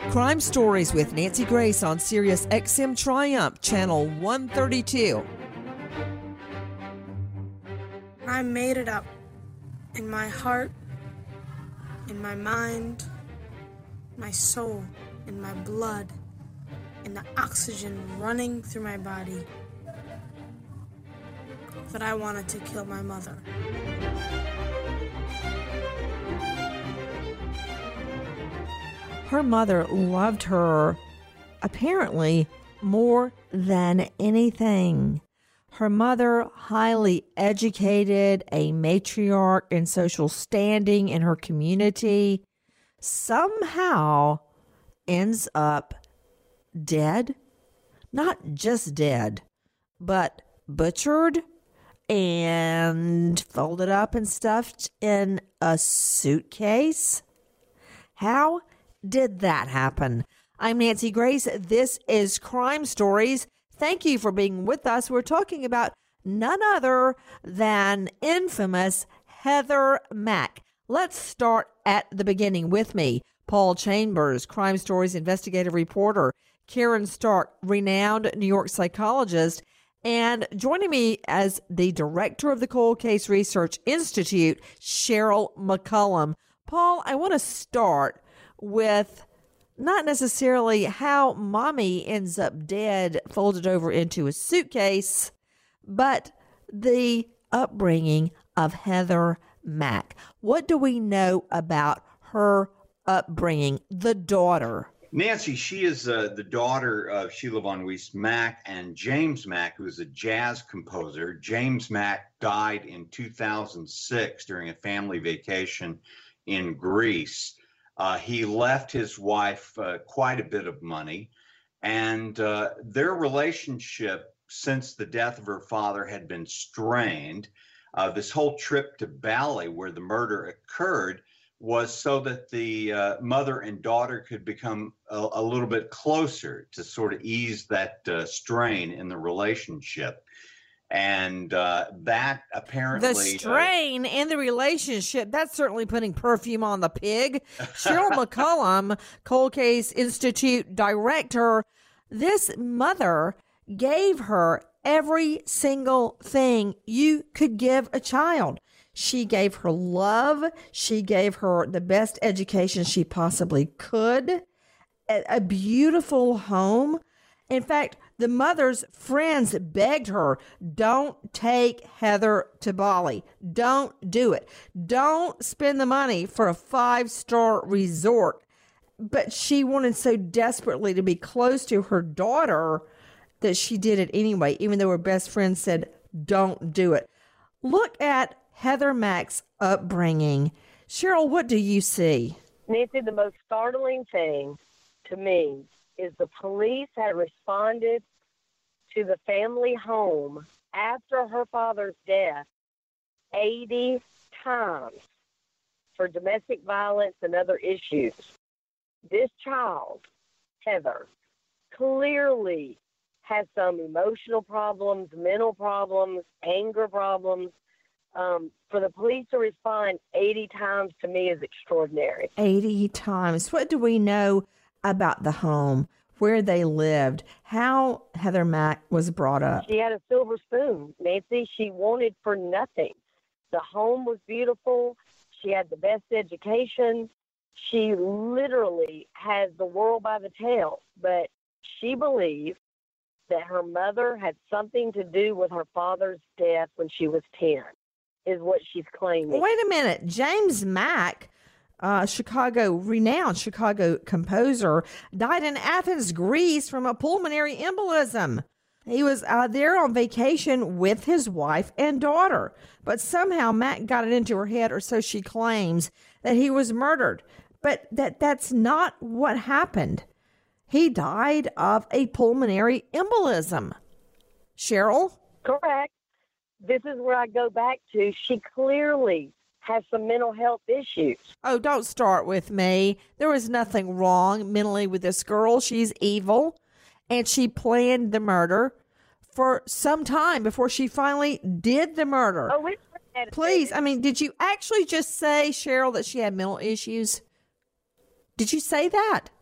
Crime Stories with Nancy Grace on Sirius XM Triumph, Channel 132. I made it up. In my heart, in my mind, my soul, in my blood, in the oxygen running through my body, that I wanted to kill my mother. Her mother loved her, apparently, more than anything. Her mother, highly educated, a matriarch in social standing in her community, somehow ends up dead. Not just dead, but butchered and folded up and stuffed in a suitcase. How did that happen? I'm Nancy Grace. This is Crime Stories. Thank you for being with us. We're talking about none other than infamous Heather Mack. Let's start at the beginning with me. Paul Chambers, Crime Stories investigative reporter. Karen Stark, renowned New York psychologist. And joining me as the director of the Cold Case Research Institute, Cheryl McCollum. Paul, I want to start with not necessarily how mommy ends up dead, folded over into a suitcase, but the upbringing of Heather Mack. What do we know about her upbringing, the daughter? Nancy, she is the daughter of Sheila Von Weist Mack and James Mack, who is a jazz composer. James Mack died in 2006 during a family vacation in Greece. He left his wife quite a bit of money, and their relationship since the death of her father had been strained. This whole trip to Bali, where the murder occurred, was so that the mother and daughter could become a little bit closer to sort of ease that strain in the relationship. And that apparently... The strain in the relationship, that's certainly putting perfume on the pig. Cheryl McCollum, Cold Case Institute director, this mother gave her every single thing you could give a child. She gave her love. She gave her the best education she possibly could. A beautiful home. In fact, the mother's friends begged her, don't take Heather to Bali. Don't do it. Don't spend the money for a 5-star resort. But she wanted so desperately to be close to her daughter that she did it anyway, even though her best friend said, don't do it. Look at Heather Mack's upbringing. Cheryl, what do you see? Nancy, the most startling thing to me is the police had responded to the family home after her father's death 80 times for domestic violence and other issues. This child, Heather, clearly has some emotional problems, mental problems, anger problems. For the police to respond 80 times to me is extraordinary. 80 times. What do we know about the home, where they lived, how Heather Mack was brought up? She had a silver spoon, Nancy. She wanted for nothing. The home was beautiful. She had the best education. She literally has the world by the tail. But she believed that her mother had something to do with her father's death when she was 10, is what she's claiming. Wait a minute. James Mack, renowned Chicago composer, died in Athens, Greece from a pulmonary embolism. He was there on vacation with his wife and daughter, but somehow Mack got it into her head, or so she claims, that he was murdered. But that's not what happened. He died of a pulmonary embolism. Cheryl? Correct. This is where I go back to. She clearly has some mental health issues. Oh, don't start with me. There was nothing wrong mentally with this girl. She's evil, and she planned the murder for some time before she finally did the murder. Oh, please, I mean, did you actually just say, Cheryl, that she had mental issues? Did you say that?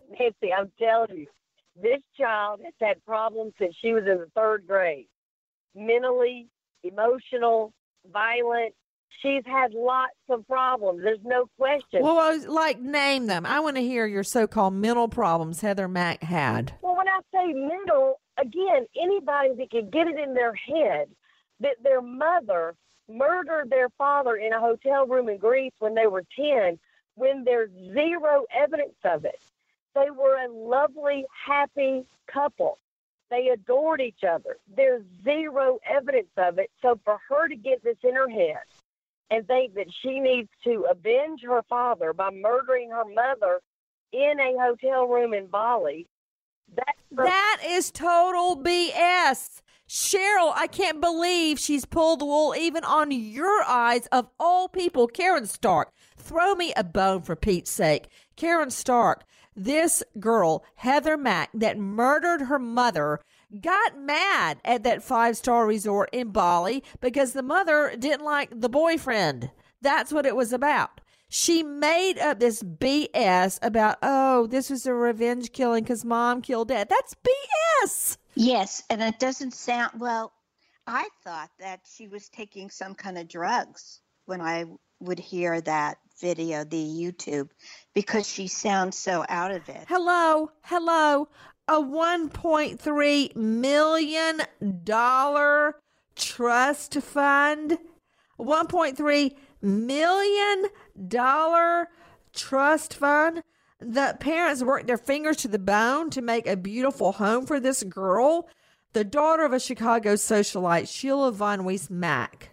Nancy, I'm telling you, this child has had problems since she was in the 3rd grade. Mentally, emotional, violent. She's had lots of problems. There's no question. Well, name them. I want to hear your so-called mental problems Heather Mack had. Well, when I say mental, again, anybody that can get it in their head that their mother murdered their father in a hotel room in Greece when they were 10, when there's zero evidence of it. They were a lovely, happy couple. They adored each other. There's zero evidence of it. So for her to get this in her head and think that she needs to avenge her father by murdering her mother in a hotel room in Bali, that is total BS. Cheryl, I can't believe she's pulled the wool even on your eyes of all people. Karen Stark, throw me a bone for Pete's sake. Karen Stark, this girl, Heather Mack, that murdered her mother, got mad at that 5-star resort in Bali because the mother didn't like the boyfriend. That's what it was about. She made up this BS about, this was a revenge killing because mom killed dad. That's BS. Yes, and it doesn't sound, well, I thought that she was taking some kind of drugs when I would hear that video, the YouTube, because she sounds so out of it. Hello. A $1.3 million trust fund. $1.3 million trust fund. The parents worked their fingers to the bone to make a beautiful home for this girl, the daughter of a Chicago socialite, Sheila Von Weiss Mack,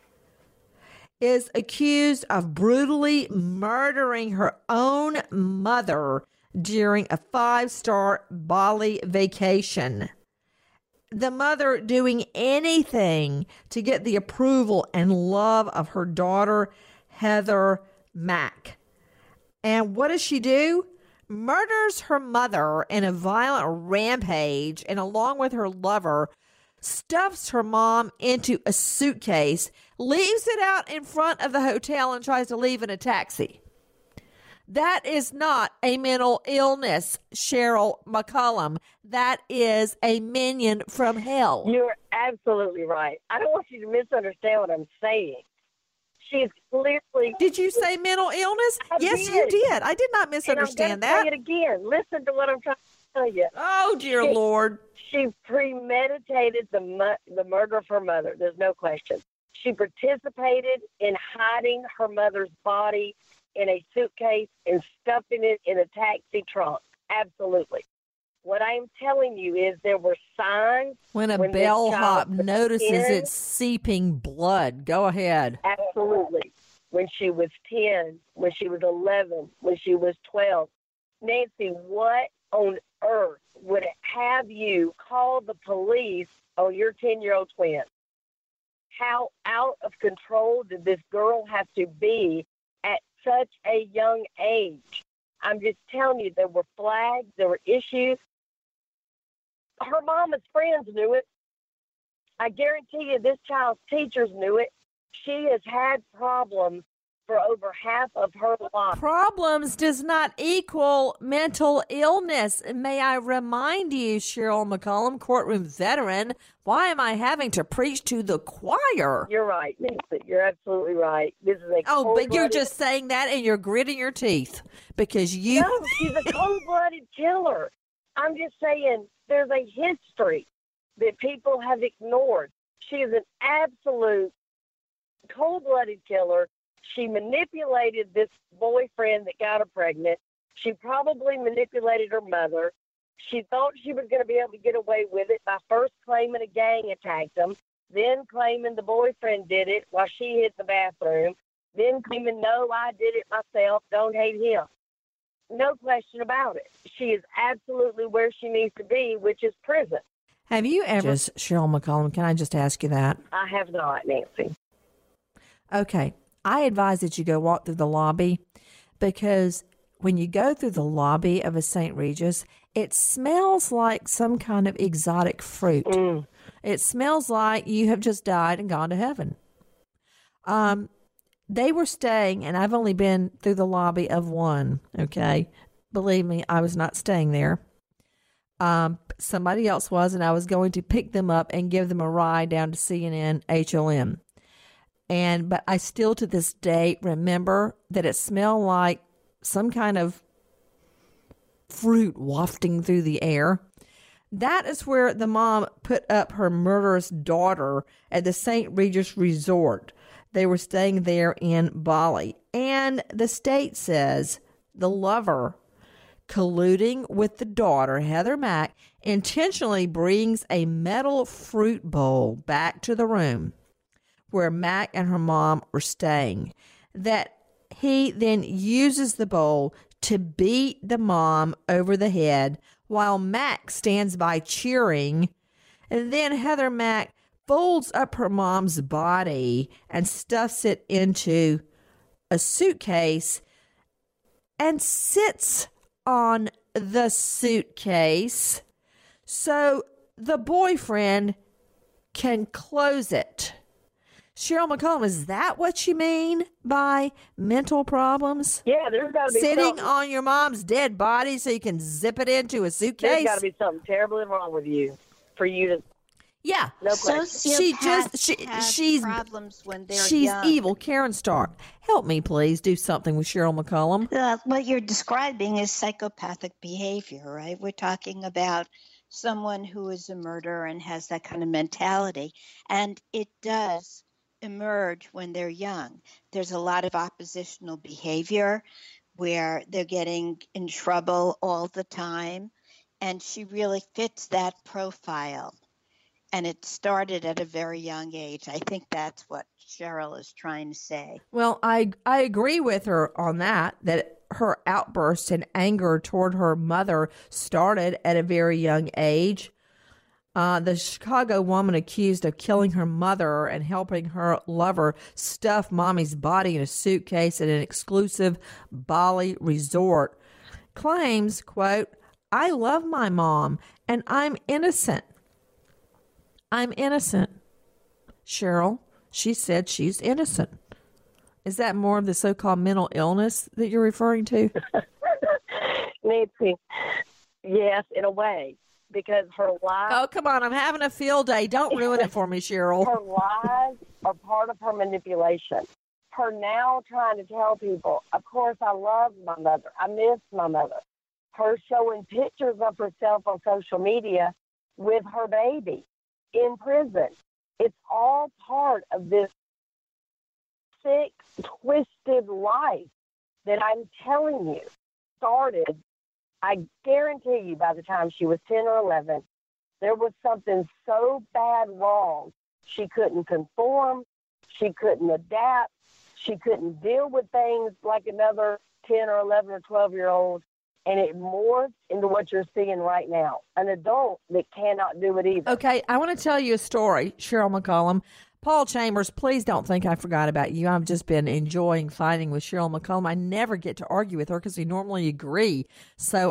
is accused of brutally murdering her own mother during a 5-star Bali vacation. The mother doing anything to get the approval and love of her daughter, Heather Mack. And what does she do? Murders her mother in a violent rampage, and along with her lover, stuffs her mom into a suitcase, leaves it out in front of the hotel, and tries to leave in a taxi. That is not a mental illness, Cheryl McCollum. That is a minion from hell. You're absolutely right. I don't want you to misunderstand what I'm saying. She's clearly... Did you say mental illness? Yes, you did. I did not misunderstand that. Say it again. Listen to what I'm trying to tell you. Oh, dear Lord. She premeditated the murder of her mother. There's no question. She participated in hiding her mother's body in a suitcase and stuffing it in a taxi trunk. Absolutely. What I'm telling you is there were signs. When a bellhop notices it's seeping blood. Go ahead. Absolutely. When she was 10, when she was 11, when she was 12. Nancy, what on earth would have you call the police on your 10-year-old twin? How out of control did this girl have to be at such a young age? I'm just telling you, there were flags, there were issues. Her mama's friends knew it. I guarantee you this child's teachers knew it. She has had problems for over half of her life. Problems does not equal mental illness. May I remind you, Cheryl McCollum, courtroom veteran, why am I having to preach to the choir? You're right, Nancy. You're absolutely right. This is a but you're just saying that and you're gritting your teeth because you... No, she's a cold-blooded killer. I'm just saying there's a history that people have ignored. She is an absolute cold-blooded killer. She manipulated this boyfriend that got her pregnant. She probably manipulated her mother. She thought she was going to be able to get away with it by first claiming a gang attacked them, then claiming the boyfriend did it while she hid the bathroom, then claiming, no, I did it myself, don't hate him. No question about it. She is absolutely where she needs to be, which is prison. Have you ever... Cheryl McCollum, can I just ask you that? I have not, Nancy. Okay. I advise that you go walk through the lobby because when you go through the lobby of a St. Regis, it smells like some kind of exotic fruit. It smells like you have just died and gone to heaven. They were staying, and I've only been through the lobby of one, okay? believe me, I was not staying there. Somebody else was, and I was going to pick them up and give them a ride down to CNN HLM. But I still to this day remember that it smelled like some kind of fruit wafting through the air. That is where the mom put up her murderous daughter at the St. Regis Resort. They were staying there in Bali. And the state says the lover, colluding with the daughter, Heather Mack, intentionally brings a metal fruit bowl back to the room where Mack and her mom were staying. That he then uses the bowl to beat the mom over the head while Mack stands by cheering. And then Heather Mack folds up her mom's body and stuffs it into a suitcase and sits on the suitcase so the boyfriend can close it. Cheryl McCollum, is that what you mean by mental problems? Yeah, there's got to be sitting something. on your mom's dead body so you can zip it into a suitcase. There's got to be something terribly wrong with you for you to. Yeah, No question. she's problems when they're she's young. evil. Karen Stark, help me, please. Do something with Cheryl McCollum. What you're describing is psychopathic behavior, right? We're talking about someone who is a murderer and has that kind of mentality, and it does emerge when they're young. There's a lot of oppositional behavior where they're getting in trouble all the time, and she really fits that profile. And it started at a very young age. I think that's what Cheryl is trying to say. Well, I agree with her on that her outburst and anger toward her mother started at a very young age. The Chicago woman accused of killing her mother and helping her lover stuff mommy's body in a suitcase at an exclusive Bali resort claims, quote, "I love my mom and I'm innocent. I'm innocent." Cheryl, she said she's innocent. Is that more of the so-called mental illness that you're referring to? Nancy, yes, in a way, because her lies. Oh, come on. I'm having a field day. Don't ruin it for me, Cheryl. Her lies are part of her manipulation. Her now trying to tell people, of course, I love my mother. I miss my mother. Her showing pictures of herself on social media with her baby in prison. It's all part of this sick, twisted life that I'm telling you started. I guarantee you by the time she was 10 or 11, there was something so bad wrong. She couldn't conform. She couldn't adapt. She couldn't deal with things like another 10 or 11 or 12-year-old. And it morphed into what you're seeing right now, an adult that cannot do it either. Okay, I want to tell you a story, Cheryl McCollum. Paul Chambers, please don't think I forgot about you. I've just been enjoying fighting with Cheryl McCollum. I never get to argue with her because we normally agree. So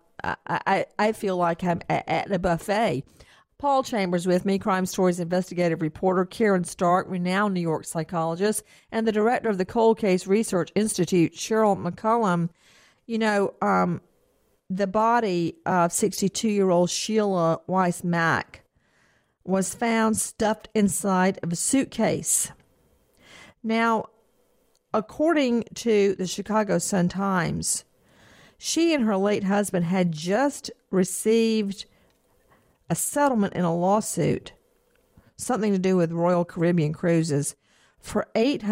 I feel like I'm at a buffet. Paul Chambers with me, Crime Stories investigative reporter, Karen Stark, renowned New York psychologist, and the director of the Cold Case Research Institute, Cheryl McCollum. You know, the body of 62-year-old Sheila Weiss Mack was found stuffed inside of a suitcase. Now, according to the Chicago Sun-Times, she and her late husband had just received a settlement in a lawsuit, something to do with Royal Caribbean Cruises, for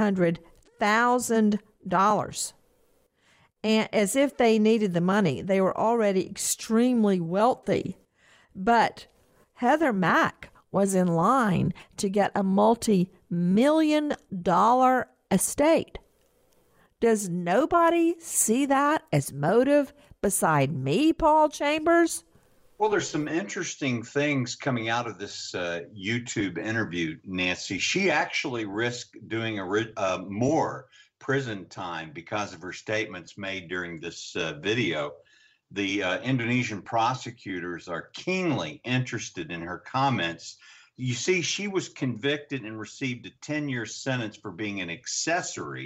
$800,000. And as if they needed the money. They were already extremely wealthy. But Heather Mack was in line to get a multi-million-dollar estate. Does nobody see that as motive beside me, Paul Chambers? Well, there's some interesting things coming out of this YouTube interview, Nancy. She actually risked doing more prison time because of her statements made during this video. The Indonesian prosecutors are keenly interested in her comments. You see, she was convicted and received a 10-year sentence for being an accessory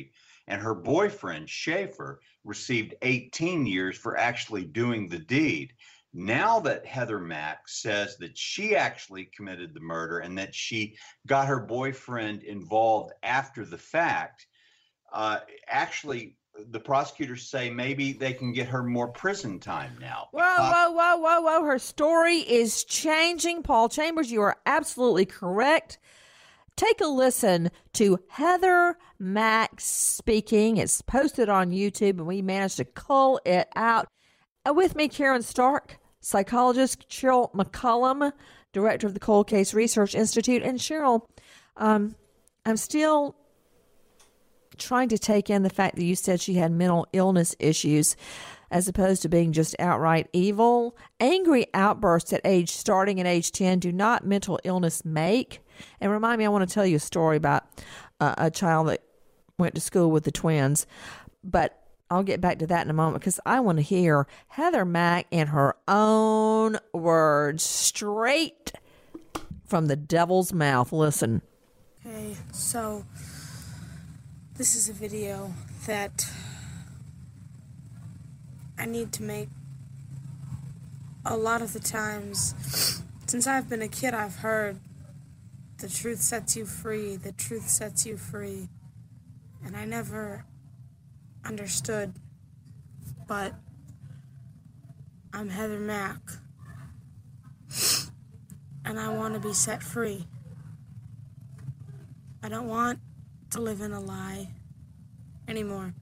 and her boyfriend, Schaefer, received 18 years for actually doing the deed. Now that Heather Mack says that she actually committed the murder and that she got her boyfriend involved after the fact, actually, the prosecutors say maybe they can get her more prison time now. Whoa. Her story is changing. Paul Chambers, you are absolutely correct. Take a listen to Heather Mack speaking. It's posted on YouTube, and we managed to cull it out. With me, Karen Stark, psychologist, Cheryl McCollum, director of the Cold Case Research Institute. And Cheryl, I'm still trying to take in the fact that you said she had mental illness issues as opposed to being just outright evil. Angry outbursts starting at age 10 do not mental illness make. And remind me, I want to tell you a story about a child that went to school with the twins. But I'll get back to that in a moment because I want to hear Heather Mack in her own words, straight from the devil's mouth. Listen. Okay, so this is a video that I need to make. A lot of the times, since I've been a kid, I've heard the truth sets you free, the truth sets you free. And I never understood, but I'm Heather Mack, and I want to be set free. I don't want to live in a lie anymore.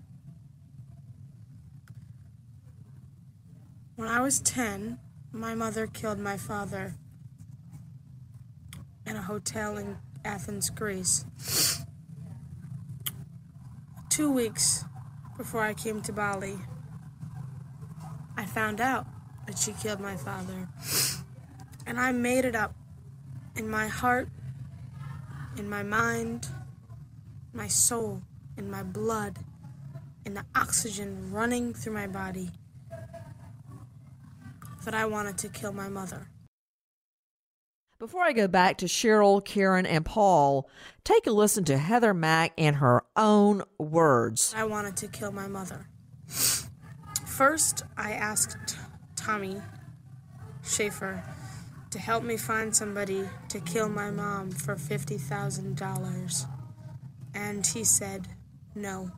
When I was 10, my mother killed my father in a hotel in Athens, Greece. 2 weeks before I came to Bali, I found out that she killed my father. And I made it up in my heart, in my mind, my soul, in my blood, in the oxygen running through my body, that I wanted to kill my mother. Before I go back to Cheryl, Karen, and Paul, take a listen to Heather Mack in her own words. I wanted to kill my mother. First, I asked Tommy Schaefer to help me find somebody to kill my mom for $50,000. And he said no.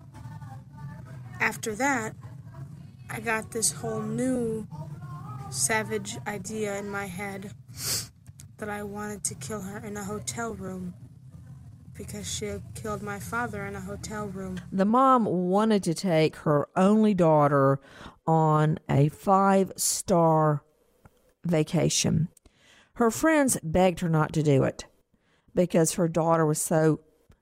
After that, I got this whole new savage idea in my head that I wanted to kill her in a hotel room because she had killed my father in a hotel room. The mom wanted to take her only daughter on a 5-star vacation. Her friends begged her not to do it because her daughter was so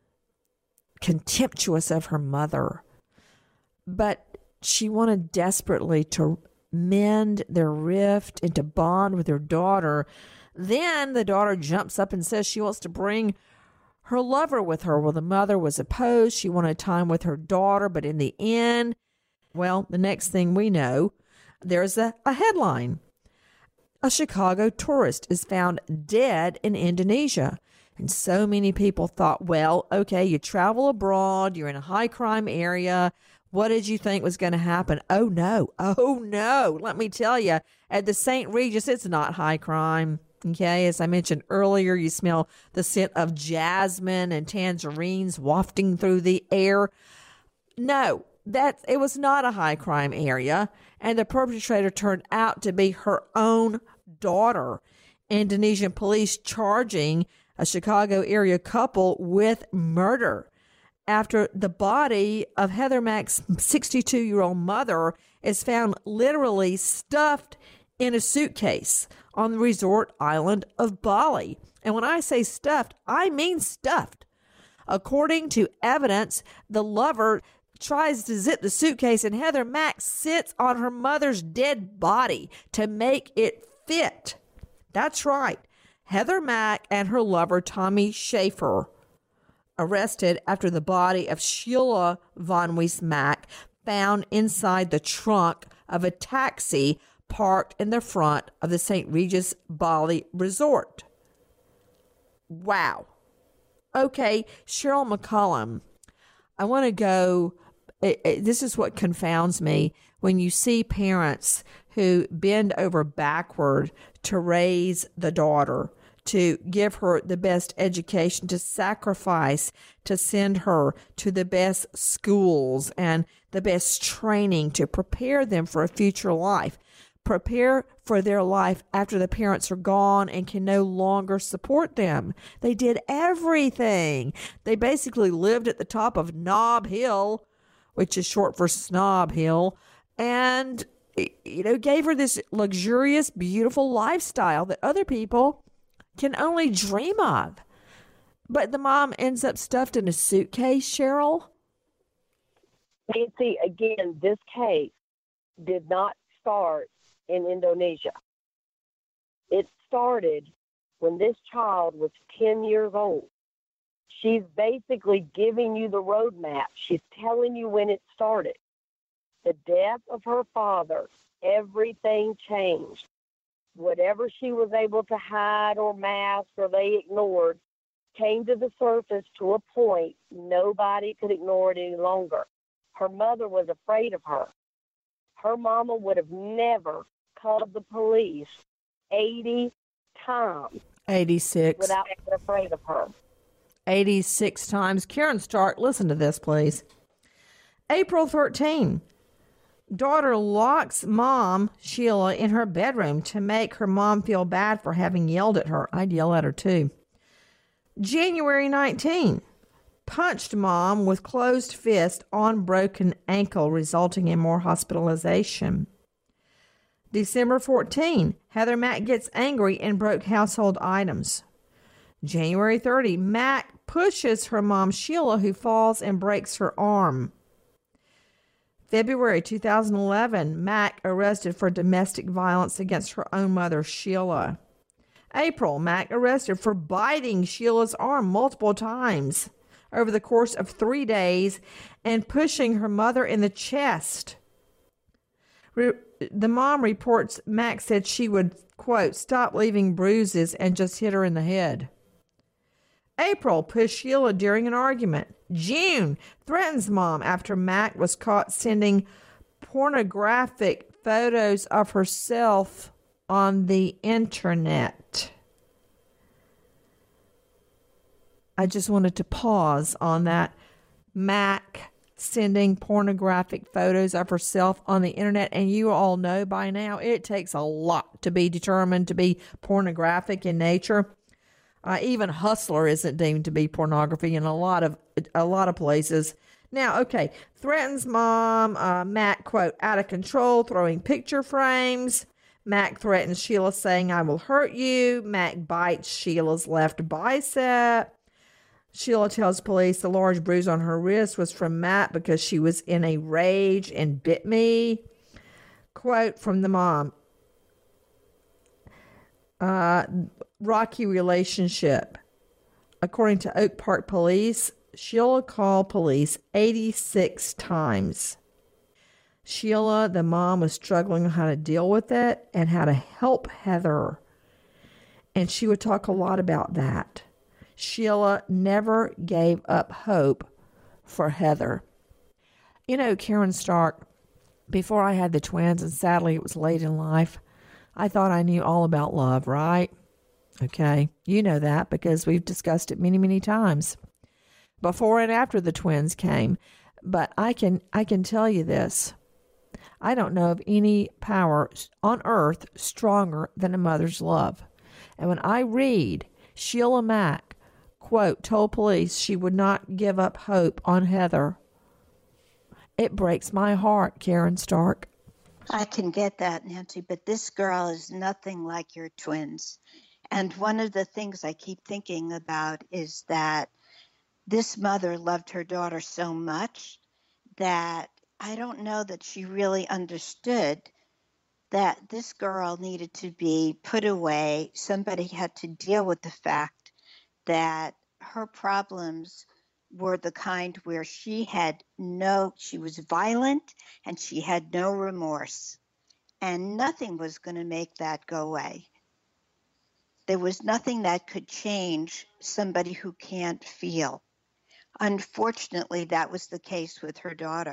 contemptuous of her mother. But she wanted desperately to mend their rift and to bond with her daughter. Then the daughter jumps up and says she wants to bring her lover with her. Well, the mother was opposed. She wanted time with her daughter, but in the end, well, the next thing we know, there's a headline. A Chicago tourist is found dead in Indonesia. And so many people thought, well, okay, you travel abroad, you're in a high crime area. What did you think was going to happen? Oh, no. Let me tell you, at the St. Regis, it's not high crime. Okay, as I mentioned earlier, you smell the scent of jasmine and tangerines wafting through the air. No, it was not a high crime area, and the perpetrator turned out to be her own daughter. Indonesian police charging a Chicago area couple with murder after the body of Heather Mack's 62-year-old mother is found literally stuffed in a suitcase on the resort island of Bali. And when I say stuffed, I mean stuffed. According to evidence, the lover tries to zip the suitcase and Heather Mack sits on her mother's dead body to make it fit. That's right. Heather Mack and her lover, Tommy Schaefer, arrested after the body of Sheila Von Weiss Mack found inside the trunk of a taxi parked in the front of the St. Regis Bali Resort. Wow. Okay, Cheryl McCollum, I want to go this is what confounds me when you see parents who bend over backward to raise the daughter, to give her the best education, to sacrifice, to send her to the best schools and the best training to prepare them for a future life, prepare for their life after the parents are gone and can no longer support them. They did everything. They basically lived at the top of Nob Hill, which is short for Snob Hill, and, gave her this luxurious, beautiful lifestyle that other people can only dream of. But the mom ends up stuffed in a suitcase, Cheryl? Nancy, again, this case did not start in Indonesia. It started when this child was 10 years old. She's basically giving you the roadmap. She's telling you when it started. The death of her father, everything changed. Whatever she was able to hide or mask or they ignored came to the surface to a point nobody could ignore it any longer. Her mother was afraid of her. Her mama would have never called the police 80 times. 86. Without being afraid of her. 86 times. Karen Stark, listen to this, please. April 13. Daughter locks mom, Sheila, in her bedroom to make her mom feel bad for having yelled at her. I'd yell at her too. January 19. Punched mom with closed fist on broken ankle, resulting in more hospitalization. December 14. Heather Mack gets angry and broke household items. January 30. Mack pushes her mom, Sheila, who falls and breaks her arm. February 2011, Mack arrested for domestic violence against her own mother, Sheila. April, Mack arrested for biting Sheila's arm multiple times over the course of 3 days and pushing her mother in the chest. The mom reports Mack said she would, quote, stop leaving bruises and just hit her in the head. April, pushed Sheila during an argument. June, threatens mom after Mack was caught sending pornographic photos of herself on the internet. I just wanted to pause on that. Mack sending pornographic photos of herself on the internet, and you all know by now it takes a lot to be determined to be pornographic in nature. Even Hustler isn't deemed to be pornography in a lot of places. Now, okay, threatens mom. Mack, quote, out of control, throwing picture frames. Mack threatens Sheila, saying, I will hurt you. Mack bites Sheila's left bicep. Sheila tells police the large bruise on her wrist was from Mack because she was in a rage and bit me. Quote from the mom. Rocky relationship. According to Oak Park Police, Sheila called police 86 times. Sheila, the mom, was struggling on how to deal with it and how to help Heather. And she would talk a lot about that. Sheila never gave up hope for Heather. You know, Karen Stark, before I had the twins, and sadly it was late in life, I thought I knew all about love, right? Okay, you know that because we've discussed it many, many times. Before and after the twins came. But I can tell you this. I don't know of any power on earth stronger than a mother's love. And when I read Sheila Mack, quote, told police she would not give up hope on Heather, it breaks my heart, Karen Stark. I can get that, Nancy, but this girl is nothing like your twins. And one of the things I keep thinking about is that this mother loved her daughter so much that I don't know that she really understood that this girl needed to be put away. Somebody had to deal with the fact that her problems were the kind where she was violent and she had no remorse. And nothing was going to make that go away. There was nothing that could change somebody who can't feel. Unfortunately, that was the case with her daughter.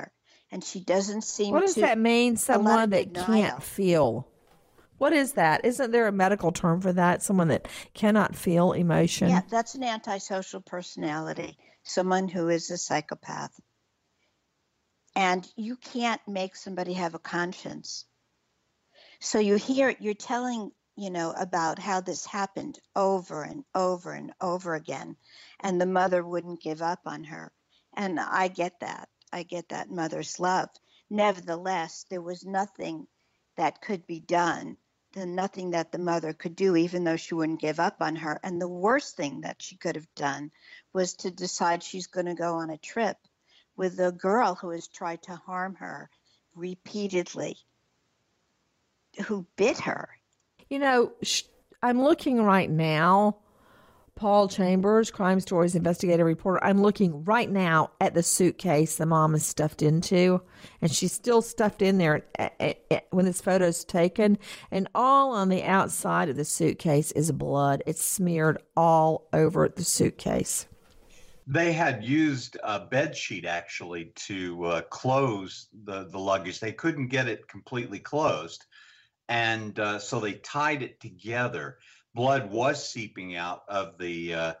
and she doesn't seem What does to. that mean, someone that denial. can't feel? What is that? Isn't there a medical term for that? Someone that cannot feel emotion? Yeah, that's an antisocial personality, someone who is a psychopath. And you can't make somebody have a conscience. So you're telling, about how this happened over and over and over again, and the mother wouldn't give up on her. And I get that. I get that mother's love. Nevertheless, there was nothing that could be done, nothing that the mother could do, even though she wouldn't give up on her. And the worst thing that she could have done was to decide she's going to go on a trip with a girl who has tried to harm her repeatedly, who bit her. I'm looking right now, Paul Chambers, Crime Stories investigative reporter. I'm looking right now at the suitcase the mom is stuffed into, and she's still stuffed in there when this photo's taken. And all on the outside of the suitcase is blood. It's smeared all over the suitcase. They had used a bed sheet actually to close the luggage. They couldn't get it completely closed. And so they tied it together. Blood was seeping out of the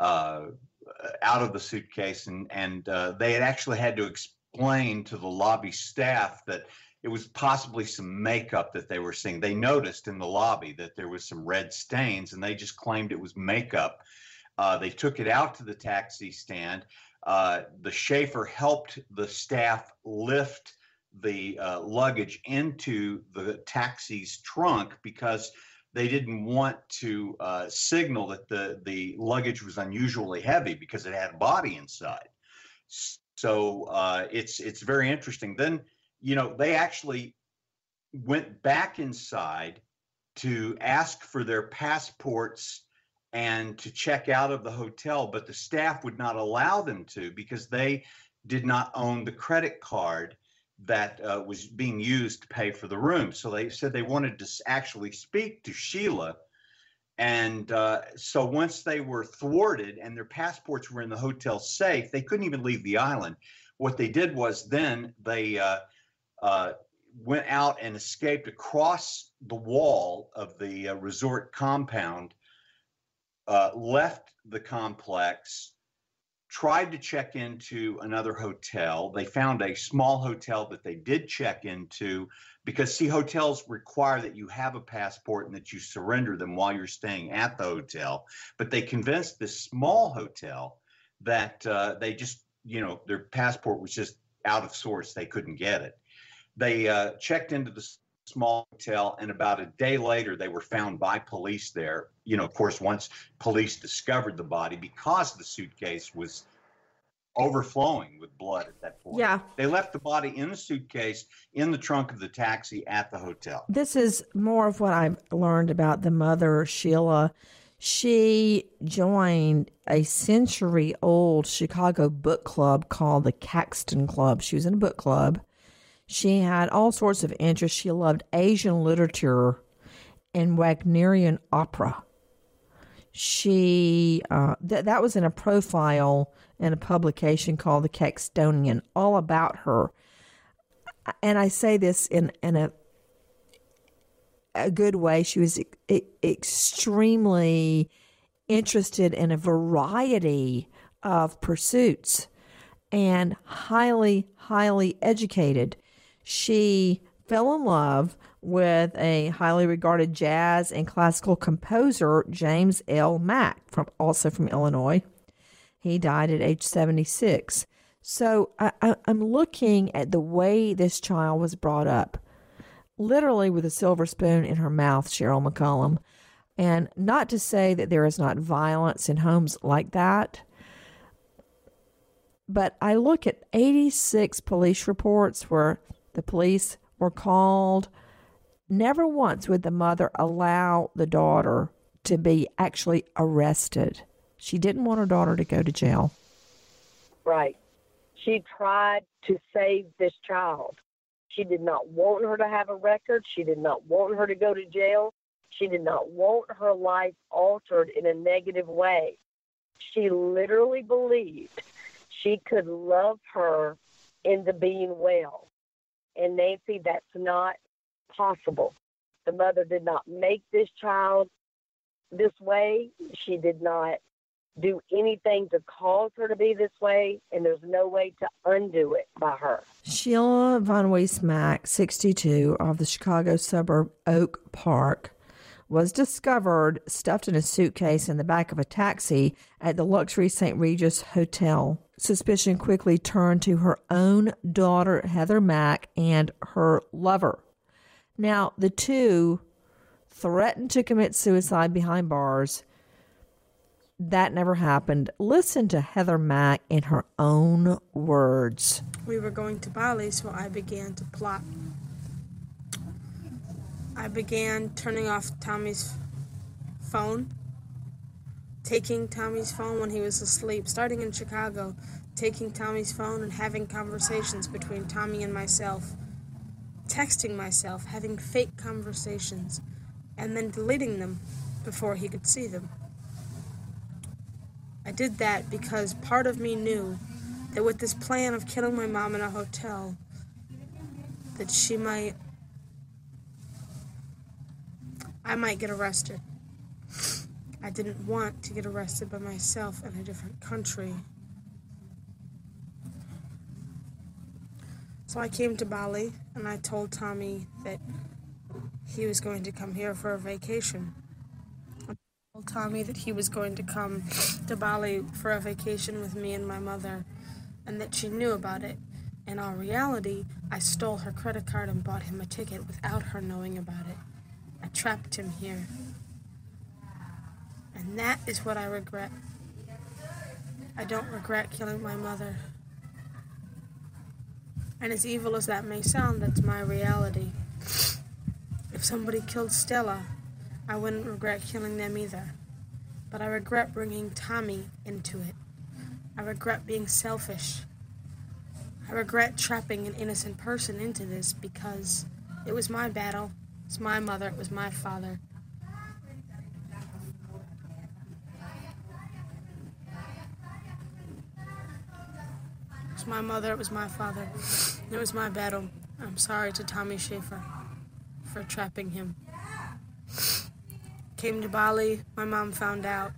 suitcase, and they had actually had to explain to the lobby staff that it was possibly some makeup that they were seeing. They noticed in the lobby that there was some red stains, and they just claimed it was makeup. They took it out to the taxi stand. The chauffeur helped the staff lift the luggage into the taxi's trunk because they didn't want to signal that the luggage was unusually heavy because it had a body inside. So it's very interesting. Then, they actually went back inside to ask for their passports and to check out of the hotel, but the staff would not allow them to because they did not own the credit card that was being used to pay for the room. So they said they wanted to actually speak to Sheila. And so once they were thwarted and their passports were in the hotel safe, they couldn't even leave the island. What they did was then they went out and escaped across the wall of the resort compound, left the complex, tried to check into another hotel. They found a small hotel that they did check into because, hotels require that you have a passport and that you surrender them while you're staying at the hotel. But they convinced this small hotel that they just, their passport was just out of sorts. They couldn't get it. They checked into the small hotel, and about a day later, they were found by police there. Of course, once police discovered the body, because the suitcase was overflowing with blood at that point. Yeah. They left the body in the suitcase in the trunk of the taxi at the hotel. This is more of what I've learned about the mother, Sheila. She joined a century-old Chicago book club called the Caxton Club. She was in a book club. She had all sorts of interests. She loved Asian literature and Wagnerian opera. She that was in a profile in a publication called The Caxtonian, all about her. And I say this in a good way. She was extremely interested in a variety of pursuits and highly, highly educated. She fell in love with a highly regarded jazz and classical composer, James L. Mack, also from Illinois. He died at age 76. So I'm looking at the way this child was brought up, literally with a silver spoon in her mouth, Cheryl McCollum. And not to say that there is not violence in homes like that, but I look at 86 police reports where the police were called. Never once would the mother allow the daughter to be actually arrested. She didn't want her daughter to go to jail. Right. She tried to save this child. She did not want her to have a record. She did not want her to go to jail. She did not want her life altered in a negative way. She literally believed she could love her into being well. And Nancy, that's not possible. The mother did not make this child this way. She did not do anything to cause her to be this way, and there's no way to undo it by her. Sheila Von Weiss Mack, 62, of the Chicago suburb Oak Park, was discovered stuffed in a suitcase in the back of a taxi at the luxury St. Regis Hotel. Suspicion quickly turned to her own daughter, Heather Mack, and her lover. Now, the two threatened to commit suicide behind bars. That never happened. Listen to Heather Mack in her own words. We were going to Bali, so I began to plot. I began turning off Tommy's phone, taking Tommy's phone when he was asleep, starting in Chicago, taking Tommy's phone and having conversations between Tommy and myself, texting myself, having fake conversations, and then deleting them before he could see them. I did that because part of me knew that with this plan of killing my mom in a hotel, that I might get arrested. I didn't want to get arrested by myself in a different country. So I came to Bali and I told Tommy that he was going to come here for a vacation. I told Tommy that he was going to come to Bali for a vacation with me and my mother, and that she knew about it. In all reality, I stole her credit card and bought him a ticket without her knowing about it. I trapped him here. And that is what I regret. I don't regret killing my mother. And as evil as that may sound, that's my reality. If somebody killed Stella, I wouldn't regret killing them either. But I regret bringing Tommy into it. I regret being selfish. I regret trapping an innocent person into this because it was my battle. It was my mother. It was my father. It was my mother. It was my father. It was my battle. I'm sorry to Tommy Schaefer for trapping him. Came to Bali. My mom found out.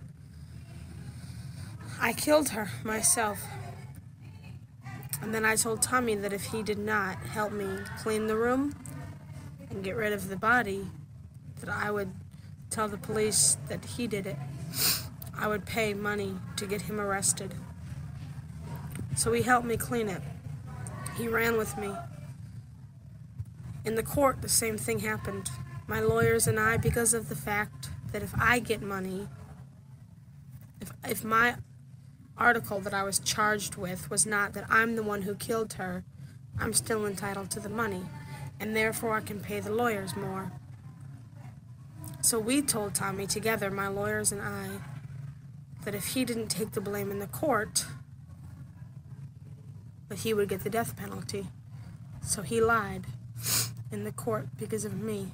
I killed her myself. And then I told Tommy that if he did not help me clean the room and get rid of the body, that I would tell the police that he did it. I would pay money to get him arrested. So he helped me clean it. He ran with me. In the court, the same thing happened. My lawyers and I, because of the fact that if I get money, if my article that I was charged with was not that I'm the one who killed her, I'm still entitled to the money, and therefore I can pay the lawyers more. So we told Tommy together, my lawyers and I, that if he didn't take the blame in the court, that he would get the death penalty. So he lied in the court because of me.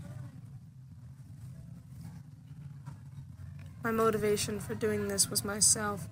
My motivation for doing this was myself.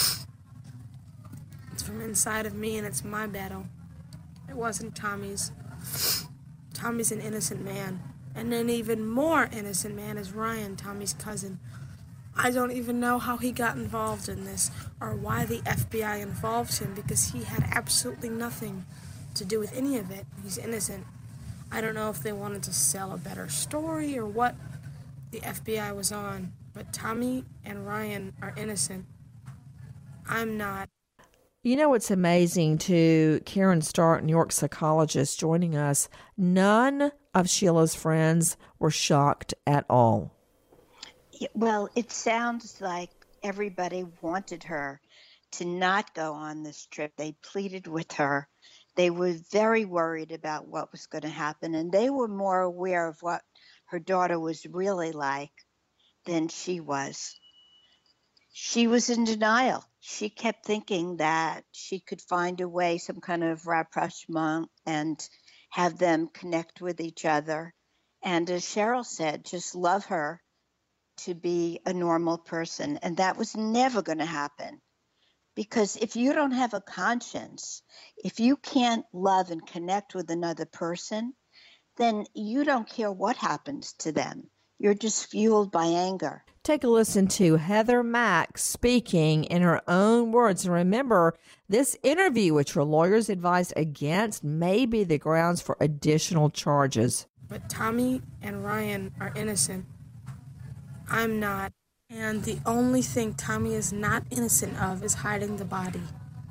It's from inside of me, and it's my battle. It wasn't Tommy's. Tommy's an innocent man. And an even more innocent man is Ryan, Tommy's cousin. I don't even know how he got involved in this or why the FBI involved him, because he had absolutely nothing to do with any of it. He's innocent. I don't know if they wanted to sell a better story or what the FBI was on, but Tommy and Ryan are innocent. I'm not. You know what's amazing to Karen Stark, New York psychologist, joining us? None of Sheila's friends were shocked at all. Well, it sounds like everybody wanted her to not go on this trip. They pleaded with her. They were very worried about what was going to happen, and they were more aware of what her daughter was really like than she was. She was in denial. She kept thinking that she could find a way, some kind of rapprochement, and have them connect with each other. And as Cheryl said, just love her to be a normal person. And that was never going to happen. Because if you don't have a conscience, if you can't love and connect with another person, then you don't care what happens to them. You're just fueled by anger. Take a listen to Heather Mack speaking in her own words. And remember, this interview, which her lawyers advised against, may be the grounds for additional charges. But Tommy and Ryan are innocent. I'm not. And the only thing Tommy is not innocent of is hiding the body.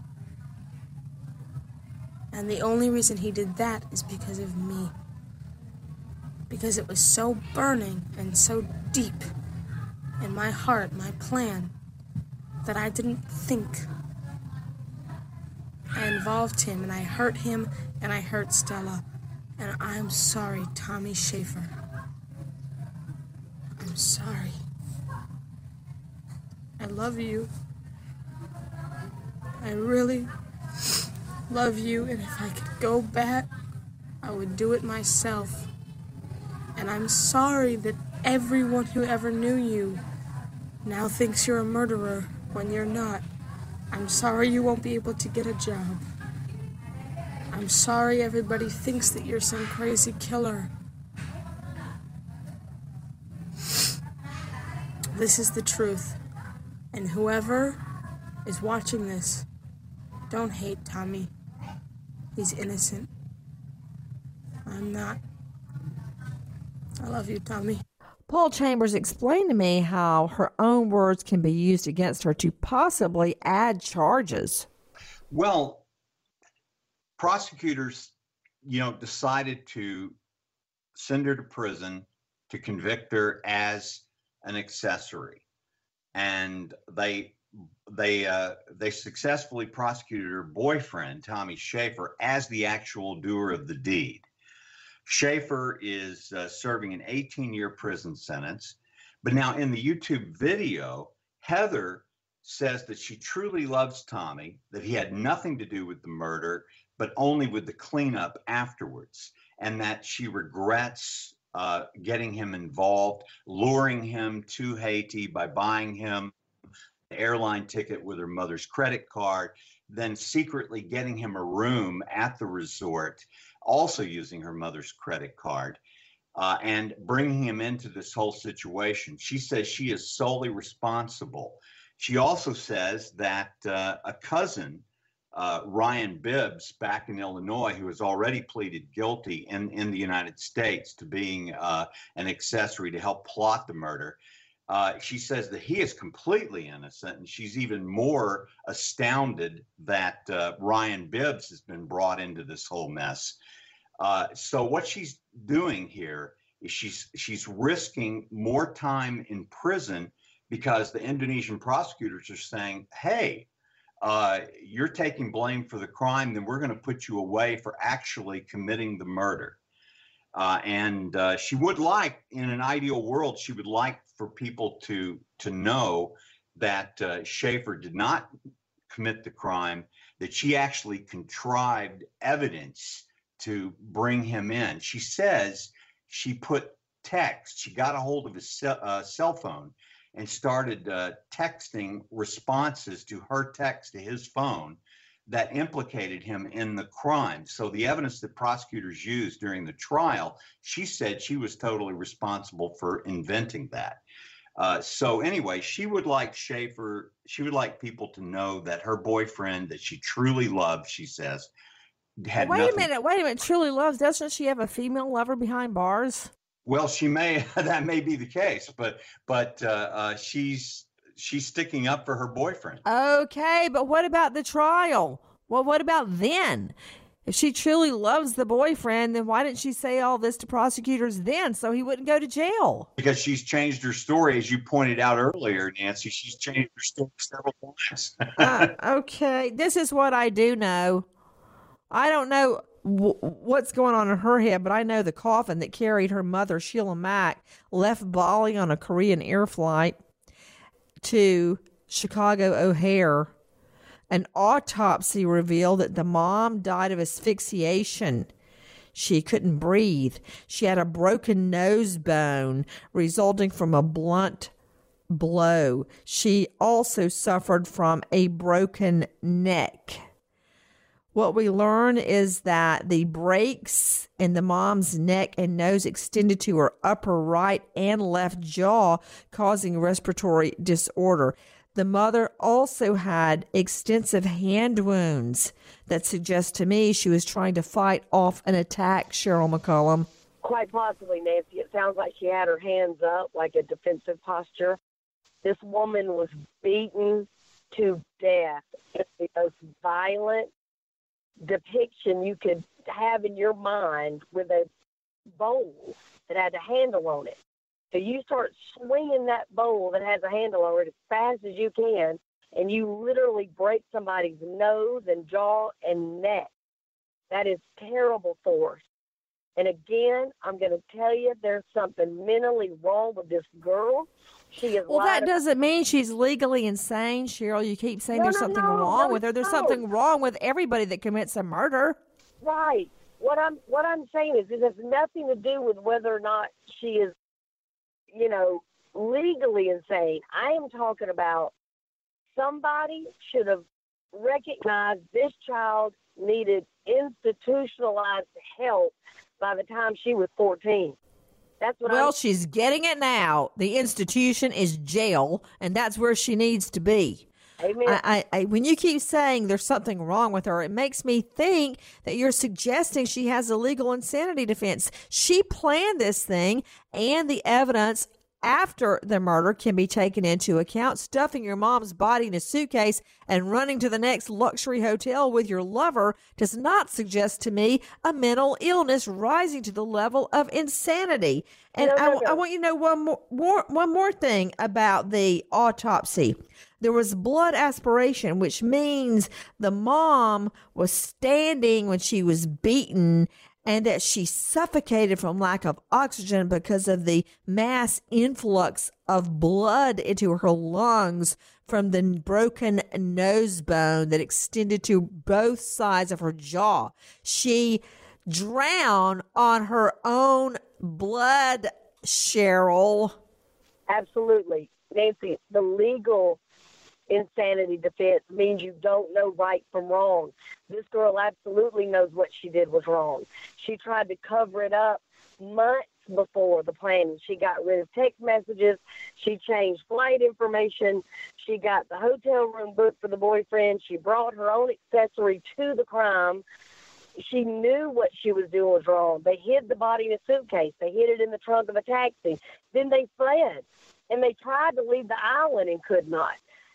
And the only reason he did that is because of me. Because it was so burning and so deep in my heart, my plan, that I didn't think. I involved him, and I hurt him, and I hurt Stella. And I'm sorry, Tommy Schaefer. I'm sorry. I love you. I really love you, and if I could go back, I would do it myself. And I'm sorry that everyone who ever knew you now thinks you're a murderer when you're not. I'm sorry you won't be able to get a job. I'm sorry everybody thinks that you're some crazy killer. This is the truth. And whoever is watching this, don't hate Tommy. He's innocent. I'm not. I love you, Tommy. Paul Chambers explained to me how her own words can be used against her to possibly add charges. Well, prosecutors, decided to send her to prison to convict her as an accessory. And they successfully prosecuted her boyfriend, Tommy Schaefer, as the actual doer of the deed. Schaefer is serving an 18-year prison sentence. But now in the YouTube video, Heather says that she truly loves Tommy, that he had nothing to do with the murder, but only with the cleanup afterwards, and that she regrets getting him involved, luring him to Haiti by buying him an airline ticket with her mother's credit card, then secretly getting him a room at the resort, also using her mother's credit card, and bringing him into this whole situation. She says she is solely responsible. She also says that a cousin, Ryan Bibbs, back in Illinois, who has already pleaded guilty in the United States to being an accessory to help plot the murder, she says that he is completely innocent, and she's even more astounded that Ryan Bibbs has been brought into this whole mess. So what she's doing here is she's risking more time in prison because the Indonesian prosecutors are saying, hey, you're taking blame for the crime, then we're going to put you away for actually committing the murder. And she would like, in an ideal world, she would like for people to know that Schaefer did not commit the crime, that she actually contrived evidence to bring him in. She says she put text, she got a hold of his cell phone and started texting responses to her text to his phone that implicated him in the crime. So the evidence that prosecutors used during the trial, she said she was totally responsible for inventing that. So anyway, she would like Schaefer, she would like people to know that her boyfriend, that she truly loved, she says, had Wait a minute, truly loves, doesn't she have a female lover behind bars? Well, she may, that may be the case, but she's sticking up for her boyfriend. Okay, but what about the trial? Well, what about then? If she truly loves the boyfriend, then why didn't she say all this to prosecutors then so he wouldn't go to jail? Because she's changed her story, as you pointed out earlier, Nancy. She's changed her story several times. Okay, this is what I do know. I don't know what's going on in her head, but I know the coffin that carried her mother, Sheila Mack, left Bali on a Korean Air flight to Chicago O'Hare. An autopsy revealed that the mom died of asphyxiation. She couldn't breathe. She had a broken nose bone resulting from a blunt blow. She also suffered from a broken neck. What we learn is that the breaks in the mom's neck and nose extended to her upper right and left jaw, causing respiratory disorder. The mother also had extensive hand wounds that suggest to me she was trying to fight off an attack, Cheryl McCollum. Quite possibly, Nancy. It sounds like she had her hands up, like a defensive posture. This woman was beaten to death. It's the most violent depiction you could have in your mind with a bowl that had a handle on it. So you start swinging that bowl that has a handle on it as fast as you can, and you literally break somebody's nose and jaw and neck. That is terrible force. And again, I'm going to tell you, there's something mentally wrong with this girl. She is. Well, that doesn't mean she's legally insane, Cheryl. You keep saying there's something wrong with her. There's something wrong with everybody that commits a murder. Right. What I'm saying is it has nothing to do with whether or not she is, legally insane. I am talking about somebody should have recognized this child needed institutionalized help by the time she was 14. That's what she's getting it now. The institution is jail, and that's where she needs to be. Amen. When you keep saying there's something wrong with her, it makes me think that you're suggesting she has a legal insanity defense. She planned this thing, and the evidence after the murder can be taken into account. Stuffing your mom's body in a suitcase and running to the next luxury hotel with your lover does not suggest to me a mental illness rising to the level of insanity. And I want you to know one more thing about the autopsy. There was blood aspiration, which means the mom was standing when she was beaten, and that she suffocated from lack of oxygen because of the mass influx of blood into her lungs from the broken nose bone that extended to both sides of her jaw. She drowned on her own blood, Cheryl. Absolutely. Nancy, the legal insanity defense means you don't know right from wrong. This girl absolutely knows what she did was wrong. She tried to cover it up months before the planning. She got rid of text messages. She changed flight information. She got the hotel room booked for the boyfriend. She brought her own accessory to the crime. She knew what she was doing was wrong. They hid the body in a suitcase. They hid it in the trunk of a taxi. Then they fled, and they tried to leave the island and could not.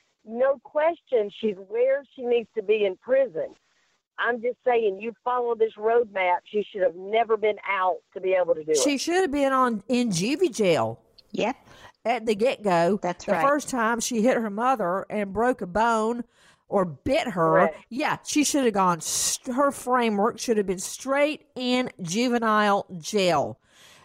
No question, she's where she needs to be in prison. I'm just saying, you follow this roadmap, she should have never been out to be able to do it. She should have been in juvie jail. Yeah. At the get-go. That's right. The first time she hit her mother and broke a bone or bit her, Correct. Yeah, she should have gone, her framework should have been straight in juvenile jail.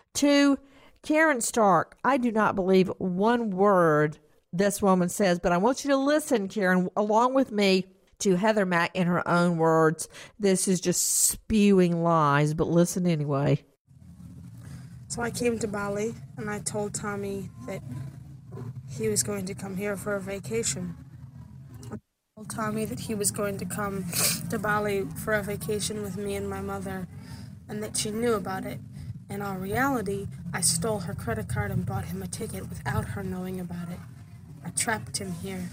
To Karen Stark, I do not believe one word this woman says, but I want you to listen, Karen, along with me, to Heather Mack in her own words. This is just spewing lies, but listen anyway. So I came to Bali, and I told Tommy that he was going to come here for a vacation. I told Tommy that he was going to come to Bali for a vacation with me and my mother, and that she knew about it. In all reality, I stole her credit card and bought him a ticket without her knowing about it. I trapped him here.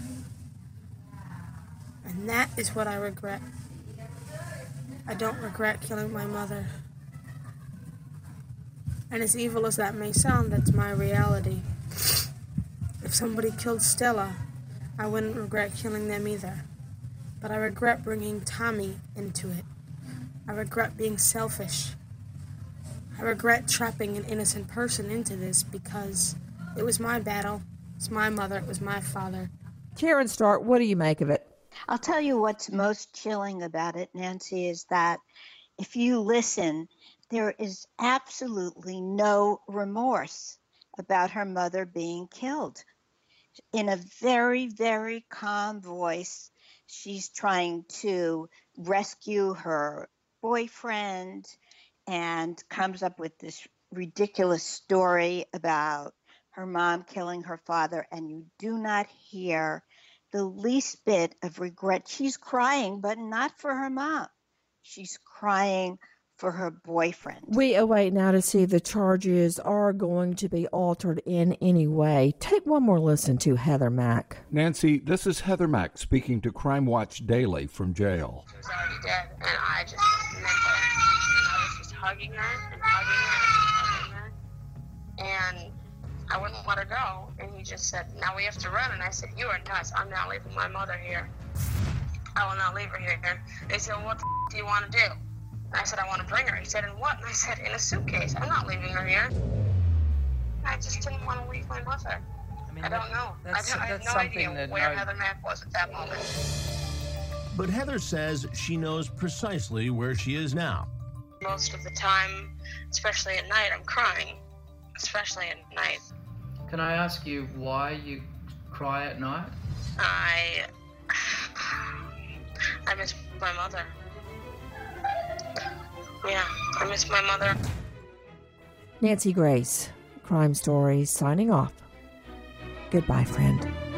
And that is what I regret. I don't regret killing my mother. And as evil as that may sound, that's my reality. If somebody killed Stella, I wouldn't regret killing them either. But I regret bringing Tommy into it. I regret being selfish. I regret trapping an innocent person into this because it was my battle. It's my mother. It was my father. Karen Stark, what do you make of it? I'll tell you what's most chilling about it, Nancy, is that if you listen, there is absolutely no remorse about her mother being killed. In a very, very calm voice, she's trying to rescue her boyfriend and comes up with this ridiculous story about her mom killing her father, and you do not hear the least bit of regret. She's crying, but not for her mom. She's crying for her boyfriend. We await now to see if the charges are going to be altered in any way. Take one more listen to Heather Mack. Nancy, this is Heather Mack speaking to Crime Watch Daily from jail. She was already dead, and I just was mental. And I was just hugging her and hugging her and hugging her. And I wouldn't let her go. And he just said, now we have to run. And I said, you are nuts. I'm not leaving my mother here. I will not leave her here. And he said, well, what the do you want to do? And I said, I want to bring her. He said, in what? And I said, in a suitcase. I'm not leaving her here. I just didn't want to leave my mother. I don't know. I have no idea where Heather Mack was at that moment. But Heather says she knows precisely where she is now. Most of the time, especially at night, I'm crying. Especially at night. Can I ask you why you cry at night? I miss my mother. Yeah, I miss my mother. Nancy Grace, Crime Stories, signing off. Goodbye, friend.